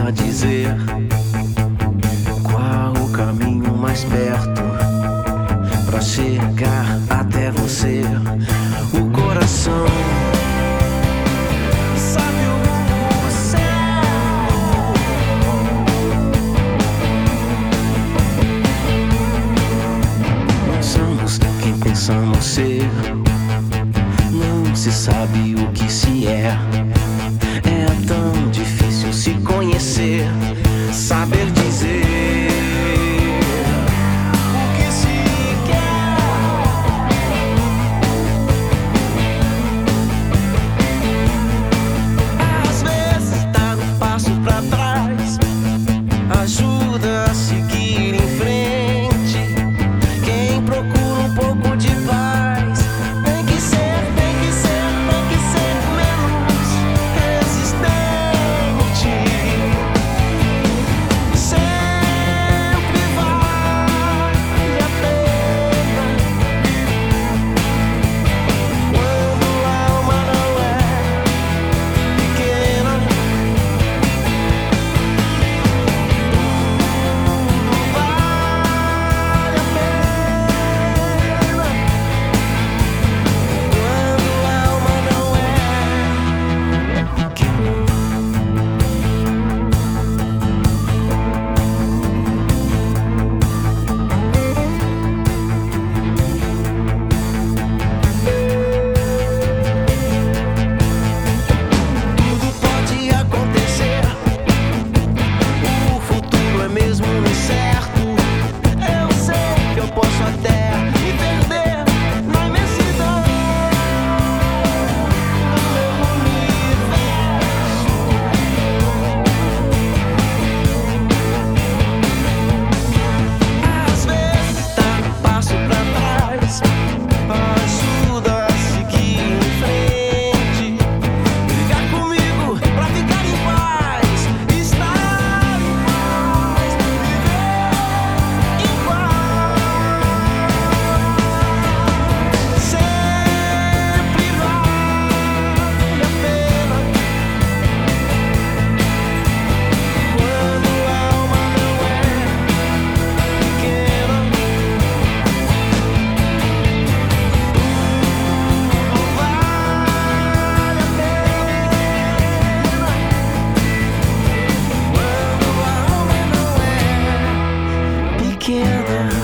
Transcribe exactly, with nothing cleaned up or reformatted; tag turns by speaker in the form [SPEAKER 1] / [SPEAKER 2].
[SPEAKER 1] a dizer qual o caminho mais perto pra chegar até você. O coração sabe o rumo certo. Nós somos quem pensamos ser. Não se sabe o que se é. É tão difícil se conhecer, saber dizer o que se quer. Às vezes dar um passo pra trás ajuda a seguir em frente. Quem procura um pouco de paz tem que ser, tem que ser, tem que ser menos resistente. Sempre vale a pena quando a alma não é pequena. Tudo vale a pena quando a alma não é pequena. Tudo pode acontecer, o futuro é mesmo incerto. Eu sei que eu posso até me perder na imensidão do meu universo. Às vezes dar um passo pra trás ajuda a seguir em frente. Ligar comigo pra ficar em paz, estar em paz, viver em paz. Sempre vale a pena quando a alma não é pequena. Tudo vale a pena quando a alma não é pequena.